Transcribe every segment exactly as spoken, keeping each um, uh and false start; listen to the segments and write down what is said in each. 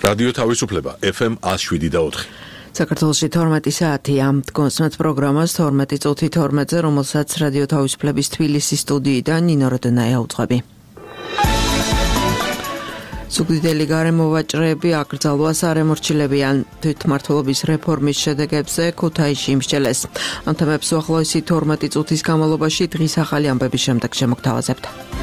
რადიო თავისუფლება ეფ ემ one oh seven და four. საქართველოში თორმეტი საათია. დგას მათ პროგრამას თორმეტი წუთი თორმეტზე, რომელსაც რადიო თავისუფლების თბილისის სტუდიიდან ნინო როდენაია უძღვები. სუგდიდელი გარემოვაჭრეები აკრძალვას არ ემორჩილებიან თვითმმართველობის რეფორმის შედეგებზე ქუთაისში იმსჯელეს. ამ თემებს უახლოესი თორმეტი წუთის განმავლობაში დღის ახალი ამბების შემდეგ შემოგთავაზებთ.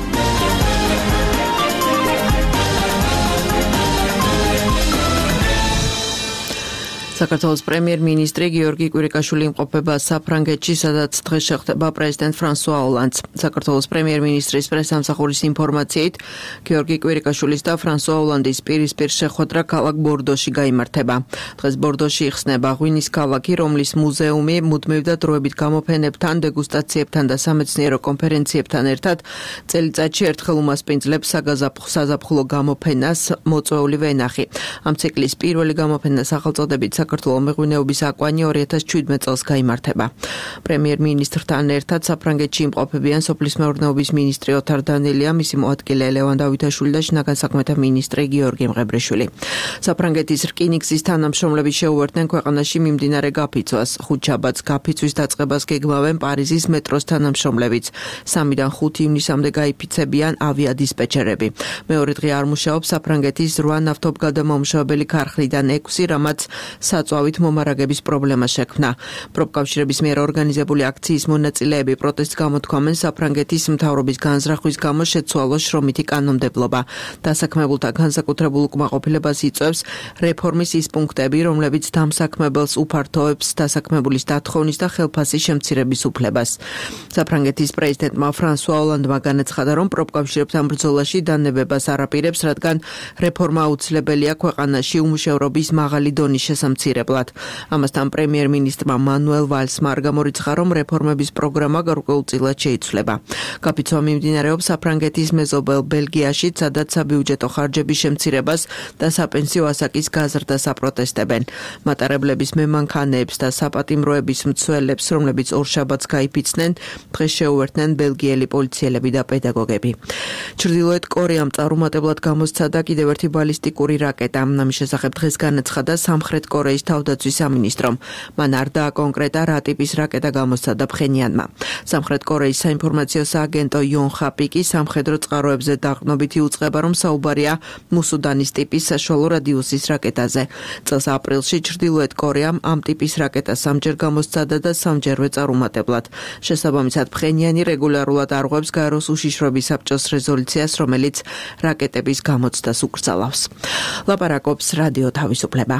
საქართველოს პრემიერ-მინისტრი გიორგი კვირიკაშვილი იმყოფება საფრანგეთში, სადაც დღეს შეხვდება პრეზიდენტ ფრანსუა ოლანდს. საქართველოს პრემიერ-მინისტრის პრესსამსახურის ინფორმაციით, გიორგი კვირიკაშვილის და ფრანსუა ოლანდის პირისპირ შეხვედრა ქალაქ ბორდოში გაიმართება. დღეს ბორდოში იხსნება ღვინის ქალაქი, რომლის მუზეუმი მუდმივ და დროებით გამოფენებთან, დეგუსტაციებთან და სამეცნიერო კონფერენციებთან ერთად წელიწადში ერთხელ უმასპინძლებს საზაფხულო გამოფენას მოწვეული ვენახი. ამ ციკლის პირველი გამოფენა სახელწოდებით საქართველოს მეღვინეობის აკვანი two thousand seventeen წელს გაიმართება. პრემიერ-მინისტრთან ერთად საფრანგეთში იმყოფებიან სოფლის მეურნეობის მინისტრი ოთარ დანელია, მისი მოადგილე ლევან დავითაშვილი და შინაგან საქმეთა მინისტრი გიორგი მღებრიშვილი. საფრანგეთის რკინიგზის თანამშრომლები შეუერთდნენ ქვეყანაში მიმდინარე გაფიცვას. ხუთშაბათს გაფიცვის დაწყებას გეგმავენ პარიზის მეტროს თანამშრომლებიც. სამიდან ხუთი ივნისამდე გაიფიცებიან ავიადისპეჩერები. მეორე დღე არ მუშაობს საფრანგეთის რვა ნავთობგადამამუშავებელი ქარხნიდან ექვსი, რამაც საწვავით მომარაგების პრობლემა შექმნა. პროფკავშირების მიერ ორგანიზებული აქციის მონაწილეები პროტესტს გამოთქვამენ საფრანგეთის მთავრობის განზრახვის გამო შეცვალოს შრომითი კანონმდებლობა. დასაქმებულთა განსაკუთრებულ უკმაყოფილებას იწვევს რეფორმის ის პუნქტები, რომლებიც დამსაქმებელს უფართოებს დასაქმებულის დათხოვნის და ხელფასის შემცირების უფლებას. საფრანგეთის პრეზიდენტმა ფრანსუა ოლანდმა განაცხადა, რომ პროფკავშირებს ამ ბრძოლაში დანებებას არ აპირებს, რადგან რეფორმა აუცილებელია ქვეყანაში უმუშევრობის მაღალი დონის შესამცირებლად. ამასთან პრემიერ-მინისტრმა მანუელ ვალსმა არ გამორიცხა, რომ რეფორმების პროგრამა გარკვეულწილად შეიცვლება. გაფიცვა მიმდინარეობს საფრანგეთის მეზობელ ბელგიაში, სადაც საბიუჯეტო ხარჯების შემცირებას და საპენსიო ასაკის გაზრდას აპროტესტებენ. მატარებლების მემანქანეებს და საპატიმროების მცველებს, რომლებიც ორშაბათს გაიფიცნენ, დღეს შეუერთდნენ ბელგიელი პოლიციელები და პედაგოგები. ჩრდილოეთ კორეამ წარუმატებლად გამოსცადა კიდევ ერთი ბალისტიკური რაკეტა. ამის შესახებ დღეს განაცხადა სამხრეთ კორეის თავდაცვის სამინისტრომ. მან არ დააკონკრეტა რა ტიპის რაკეტა გამოსცადა ფხენიანმა. სამხრეთ კორეის საინფორმაციო სააგენტო იონჰაპიკი სამხედრო წყაროებზე დაყრდნობით იუწყება, რომ საუბარია მუსუდანის ტიპის საშუალო რადიუსის რაკეტაზე. წელს აპრილში ჩრდილოეთ კორეამ ამ ტიპის რაკეტას სამჯერ გამოსცადა და სამჯერვე წარუმატებლად. შესაბამისად, ფხენიანი რეგულარულად არღვევს გაეროს უშიშროების საბჭოს რეზოლუციას, რომელიც რაკეტების გამოცდას უკრძალავს. ლაპარაკობს რადიო თავისუფლება.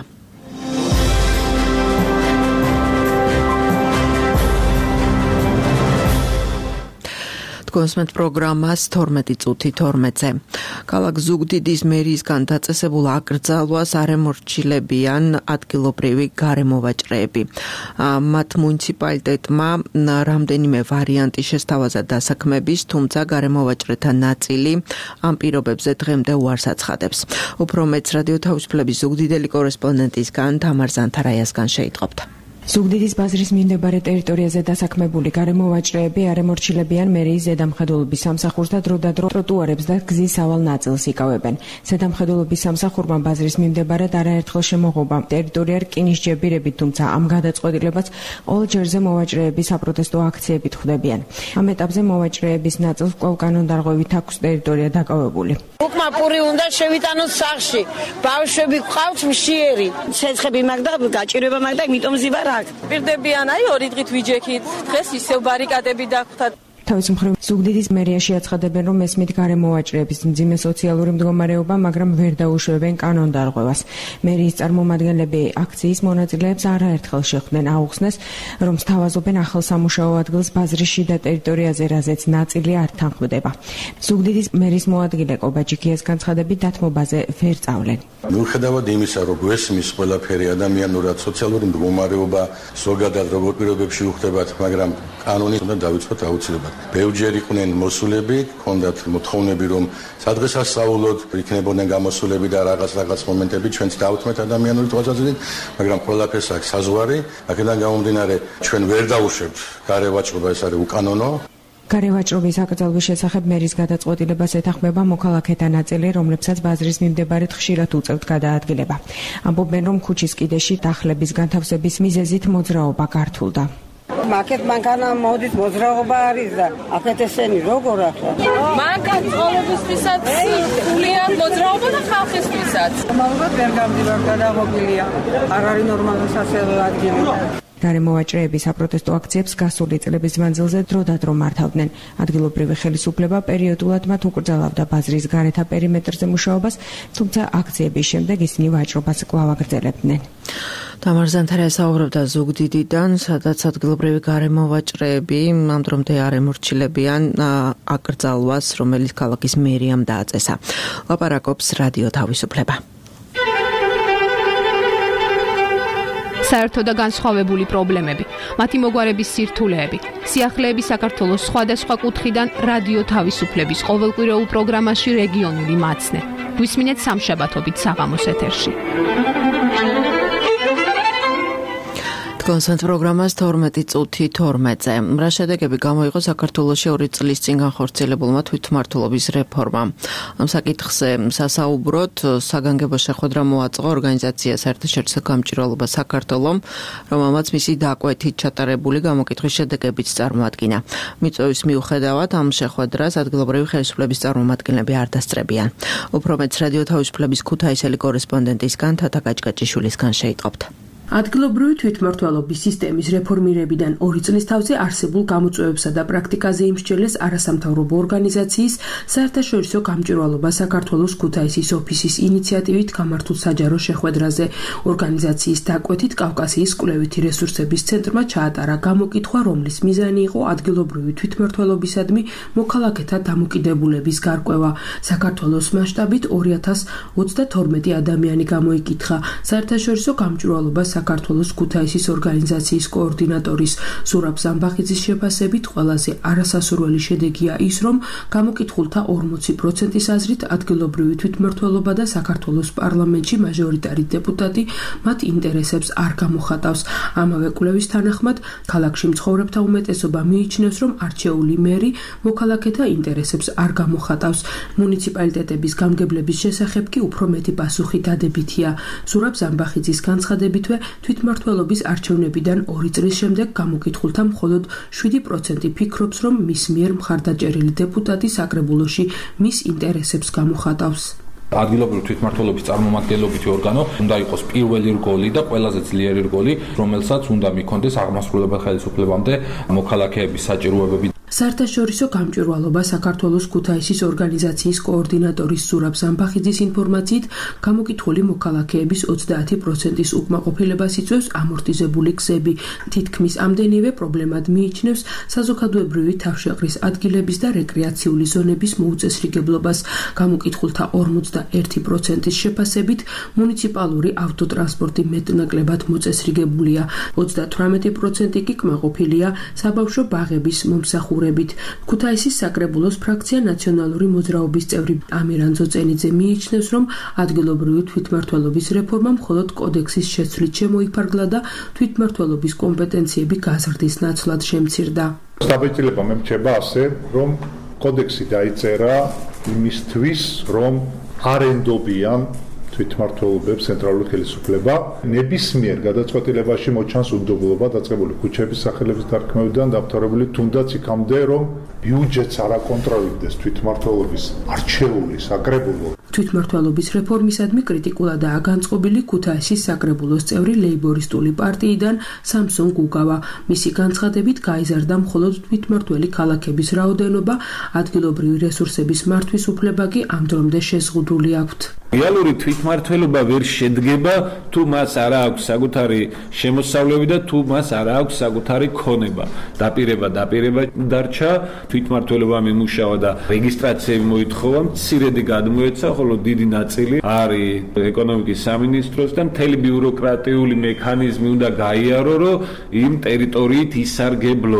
კონსმეთ პროგრამას თორმეტი წუთი თორმეტზე. ქალაქ ზუგდიდის მერიისგან დაწესებულ აკრძალვას არ ემორჩილებიან ადგილობრივი გარემოვაჭრეები. მათ მუნიციპალიტეტმა რამდენიმე ვარიანტი შესთავაზა დასაქმების, თუმცა გარემოვაჭრეთა ნაწილი ამ პირობებზე დღემდე უარს აცხადებს. უფრო მეტს რადიო თავისუფლების ზუგდიდელი კორესპონდენტისგან თამარ ზანთარაიასგან შეიტყობთ. ზუგდიდის ბაზრის მიმდებარე ტერიტორიაზე დასაქმებული გარემოვაჭრეები არ ემორჩილებიან მერიის ზედამხედველობის სამსახურს და დროდადრო ტროტუარებს და გზის ავალ ნაწილს იკავებენ. ზედამხედველობის სამსახურმა ბაზრის მიმდებარედ არაერთხელ შემოღობა ტერიტორია რკინისჯებირებით, თუმცა ამ გადაწყვეტილებას ყოველ ჯერზე მოვაჭრეები საპროტესტო აქციებით ხვდებიან. ამ ეტაპზე მოვაჭრეების ნაწილს კვლავ კანონდარღვევით აქვს ტერიტორია დაკავებული. უკმა პური უნდა შევიტანოთ სახში. ბავშვები ყავთ მშიერი. ცეცხლები მაგ და გაჭირება მაგ და იმიტომ ზიბარ პირდებიან, აი ორი დღით ვიჯექით, დღეს ისევ ბარიკადები დაგვხდათ. თავის მხრივ ზუგდიდის მერიაში აცხადებენ, რომ ესმით გარემოვაჭრეების მძიმე სოციალური მდგომარეობა, მაგრამ ვერ დაუშვებენ კანონდარღვევას. მერიის წარმომადგენლები აქციის მონაწილეებს არაერთხელ შეხვდნენ, აუხსნეს, რომ სთავაზობენ ახალ სამუშაო ადგილს ბაზრის შიდა ტერიტორიაზე, რაზეც ნაწილი არ თანხმდება. ზუგდიდის მერის მოადგილე კობაჯიკიას განცხადებით, დათმობაზე ვერ წავლენ. მიუხედავად იმისა, რომ გვესმის ყველაფერი ადამიანურად სოციალური მდგომარეობა ზოგადად როგორ პირობებში უხდებათ, მაგრამ კანონით უნდა დავიწყოთ აუცილებლად. ბევრჯერ იყვნენ მოსულები, ჰქონდათ მოთხოვნები, რომ სადღესასწაულოდ იქნებოდნენ გამოსულები და რაღაც რაღაც მომენტები ჩვენც დავთმეთ ადამიანური თვალსაზრისით, მაგრამ ყველაფერს აქვს საზღვარი. აქედან გამომდინარე, ჩვენ ვერ დავუშვებთ გარევაჭრობა, ეს არის უკანონო. გარევაჭრობის აკრძალვის შესახებ მერის გადაწყვეტილებას ეთანხმება მოქალაქეთა ნაწილი, რომლებსაც ბაზრის მიმდებარედ ხშირად უწევთ გადაადგილება. ამბობენ, რომ ქუჩის კიდეში დახლების განთავსების მიზეზით მოძრაობა გართულდა. Market mankana modit მოძრაობა არის და აქეთ ესენი როგორ ახლა? მანქან ცხოვრებისთვისაც ფულია მოძრაობა და ხალხისთვისაც. მოგოთ ვერ გამდივარ გადაღობილია. არ არის ნორმალური სასწავლო ადგილი. გარემოვაჭრეები საპროტესტო აქციებს გასული წლების მანძილზე დროდადრო მართავდნენ. ადგილობრივი ხელისუფლება პერიოდულად მათ უკრძალავდა ბაზრის გარეთა პერიმეტრზე მუშაობას, თუმცა აქციების შემდეგ ისინი ვაჭრობას კვლავ აგრძელებდნენ. თამარ ზანთარია საუბრობდა ზუგდიდიდან, სადაც ადგილობრივი გარემოვაჭრეები ამ დრომდე არ ემორჩილებიან აკრძალვას, რომელიც ქალაქის მერიამ დააწესა. ლაპარაკობს რადიო თავისუფლება. საერთო და განსხვავებული პრობლემები, მათი მოგვარების სირთულეები, სიახლეები საქართველოს სხვადასხვა კუთხიდან რადიო თავისუფლების ყოველკვირეულ პროგრამაში რეგიონული მაცნე. გვისმინეთ სამშაბათობით საღამოს ეთერში. კონსერტ პროგრამას თორმეტი წუთი თორმეტზე. რა შედეგები გამოიღო საქართველოში ორი წლის წინ განხორციელებულმა თვითმმართველობის რეფორმამ. ამ საკითხზე სასაუბროთ საგანგებო შეხვედრა მოაწყო ორგანიზაცია საერთაშორისო გამჭვირვალობა საქართველომ, რომელმაც მისი დაკვეთით ჩატარებული გამოკითხვის შედეგებიც წარმოადგინა. მიწვევის მიუხედავად ამ შეხვედრას ადგილობრივი ხელისუფლების წარმომადგენლები არ დასწრებიან. უფრო მეტს რადიო თავისუფლების ქუთაისელი კორესპონდენტისგან თათა გაჭგაჭიშვილისგან შეიტყობთ. ადგილობრივი თვითმმართველობის სისტემის რეფორმირებიდან ორი წლის თავზე არსებულ გამოწვევებსა და პრაქტიკაზე იმსჯელეს არასამთავრობო ორგანიზაციის საერთაშორისო გამჭვირვალობა საქართველოს ქუთაისის ოფისის ინიციატივით გამართულ საჯარო შეხვედრაზე. ორგანიზაციის დაკვეთით კავკასიის კვლევითი რესურსების ცენტრმა ჩაატარა გამოკითხვა, რომლის მიზანი იყო ადგილობრივი თვითმმართველობისადმი მოქალაქეთა დამოკიდებულების გარკვევა. საქართველოს მასშტაბით ორი ათას ოცდათორმეტი ადამიანი გამოიკითხა. საერთაშორისო გამჭვირვალობა საქართველოს ქუთაისის ორგანიზაციის კოორდინატორის ზურაბ ზამბახიძის შეფასებით ყველაზე არასასურველი შედეგია ის, რომ გამოკითხულთა ორმოცი პროცენტის აზრით ადგილობრივი თვითმმართველობა და საქართველოს პარლამენტში მაჟორიტარი დეპუტატი მათ ინტერესებს არ გამოხატავს. ამავე კვლევის თანახმად, ქალაქში მცხოვრებთა უმეტესობა მიიჩნევს, რომ არჩეული მერი მოქალაქეთა ინტერესებს არ გამოხატავს. მუნიციპალიტეტების გამგებლების შესახებ კი უფრო მეტი პასუხი დადებითია. ზურაბ ზამბახიძის განცხადებითვე თვითმმართველობის არჩევნებიდან ორი წლის შემდეგ გამოკითხულთა მხოლოდ შვიდი პროცენტი ფიქრობს, რომ მის მიერ მხარდაჭერილი დეპუტატი საკრებულოში მის ინტერესებს გამოხატავს. ადგილობრივი თვითმმართველობის წარმომადგენლობითი ორგანო უნდა იყოს პირველი რგოლი და ყველაზე ძლიერი რგოლი, რომელსაც უნდა მიქონდეს აღმასრულებელ ხელისუფლებამდე მოქალაქეების საჭიროებები. საერთაშორისო გამჭვირვალობა საქართველოს ქუთაისის ორგანიზაციის კოორდინატორის ზურაბ ზამბახიძის ინფორმაციით, გამოკითხული მოქალაქეების ოცდაათი პროცენტის უკმაყოფილებას იწვევს ამორტიზებული გზები. თითქმის ამდენივე პრობლემად მიიჩნევს საზოგადოებრივი თავშეყრის ადგილების და რეკრეაციული ზონების მოუწესრიგებლობას. გამოკითხულთა ორმოცდაერთი პროცენტის შეფასებით, მუნიციპალური ავტოტრანსპორტი მეტნაკლებად მოწესრიგებულია. ოცდათვრამეტი პროცენტი კი კმაყოფილია საბავშვო ბაღების მომსახურებით. ქუთაისის საკრებულოს ფრაქცია ნაციონალური მოძრაობის წევრი ამირან ძოწენიძე მიიჩნევს, რომ ადგილობრივი თვითმმართველობის რეფორმა მხოლოდ კოდექსის შეცვლით შემოიფარგლა და თვითმმართველობის კომპეტენციები გაზრდის ნაცვლად შემცირდა. დაბეჭდილება მე მრჩება ასე, რომ კოდექსი დაიწერა იმისთვის, რომ არ ენდობიან თვითმმართველობებს ცენტრალური ხელისუფლება. ნებისმიერ გადაწყვეტილებაში მოჩანს უნდობლობა დაწყებული ქუჩების სახელების დარქმევიდან დამთავრებული თუნდაც იქამდე, რომ ბიუჯეტს არ აკონტროლებდეს თვითმმართველობის არჩეული საკრებულო. თვითმმართველობის რეფორმისადმი კრიტიკულადაა განწყობილი ქუთაისის საკრებულოს წევრი ლეიბორისტული პარტიიდან სამსონ გუგავა. მისი განცხადებით გაიზარდა მხოლოდ თვითმმართველი ქალაქების რაოდენობა, ადგილობრივი რესურსების მართვის უფლება კი ამ დრომდე შეზღუდული აქვთ. რეალური თვითმმართველობა ვერ შედგება, თუ მას არ აქვს საკუთარი შემოსავლები და თუ მას არ აქვს საკუთარი ქონება. დაპირება დაპირება დარჩა, თვითმმართველობა მიმუშავა და რეგისტრაციები მოითხოვა, მცირედი გადმოეცა, ხოლო დიდი ნაწილი არის ეკონომიკის სამინისტროს და მთელი ბიუროკრატიული მექანიზმი უნდა გაიარო, რომ იმ ტერიტორიით ისარგებლო.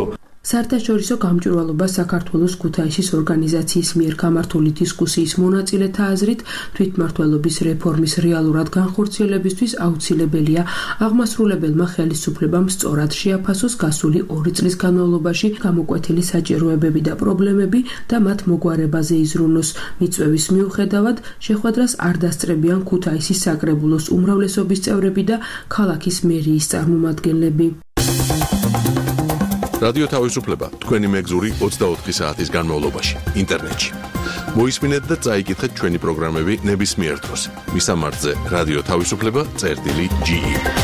საერთაშორისო გამჭვირვალობა საქართველოს ქუთაისის ორგანიზაციის მიერ გამართული დისკუსიის მონაწილეთა აზრით, თვითმმართველობის რეფორმის რეალურად განხორციელებისთვის აუცილებელია აღმასრულებელმა ხელისუფლებამ სწორად შეაფასოს გასული ორი წლის განმავლობაში გამოკვეთილი საჭიროებები და პრობლემები და მათ მოგვარებაზე იზრუნოს. მიწვევის მიუხედავად, შეხვედრას არ დასწრებიან ქუთაისის საკრებულოს უმრავლესობის წევრები და ქალაქის მერიის წარმომადგენლები. რადიო თავისუფლება თქვენი მეგზური ოცდაოთხი საათის განმავლობაში ინტერნეტში. მოისმინეთ და წაიკითხეთ ჩვენი პროგრამები ნებისმიერ დროს. მისამართზე რადიო თავისუფლება წერტილი ჯი.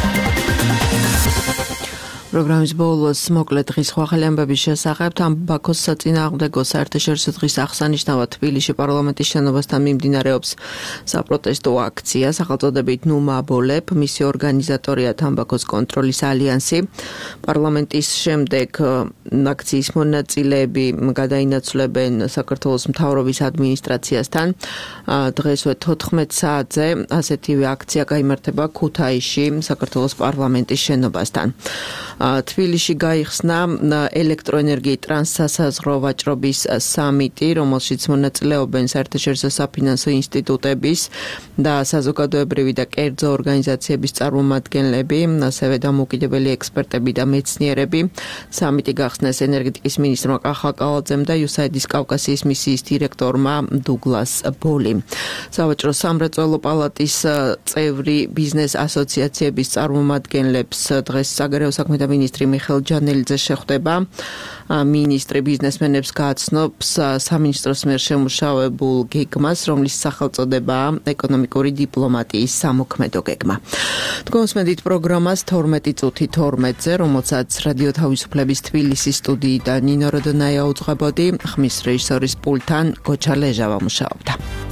პროგრამის ბოლოს მოკლე დღის ხვალ ამბების შესახებ თამბაქოს საწინააღმდეგო საერთაშორისო დღის აღსანიშნავად თბილისში პარლამენტის შენობასთან მიმდინარეობს საპროტესტო აქცია სახელწოდებით ნუ მაბოლებ. მისი ორგანიზატორია თამბაქოს კონტროლის ალიანსი. პარლამენტის შემდეგ აქციის მონაწილეები გადაინაცვლებენ საქართველოს მთავრობის ადმინისტრაციასთან. დღესვე თოთხმეტ საათზე ასეთივე აქცია გაიმართება ქუთაისში საქართველოს პარლამენტის შენობასთან. თბილისში გაიხსნა ელექტროენერგიის ტრანსსასაზღვრო ვაჭრობის სამიტი, რომელშიც მონაწილეობენ საერთაშორისო საფინანსო ინსტიტუტების და საზოგადოებრივი და კერძო ორგანიზაციების წარმომადგენლები, ასევე დამოუკიდებელი ექსპერტები და მეცნიერები. სამიტი გახსნეს ენერგეტიკის მინისტრმა ყახაკალაძემ და იუსაიდის კავკასიის მისიის დირექტორმა დუგლას ბოლიმ. სავაჭრო სამრეწველო პალატის წევრი ბიზნეს ასოციაციების წარმომადგენლებს დღეს საგარეო საქმეთა მინისტრი მიხეილ ჯანელიძე შეხვდება. მინისტრი ბიზნესმენებს გააცნობს სამინისტროს მიერ შემუშავებულ გეგმას, რომლის სახელწოდებაა ეკონომიკური დიპლომატიის სამოქმედო გეგმა. თქვენსმენდით პროგრამას თორმეტი წუთი თორმეტზე, რომელსაც რადიო თავისუფლების თბილისის სტუდიიდან ნინო როდონაია უძღვებოდი, ხმის რეჟისორის პულტთან გოჩა ლეჟავა მუშაობდა.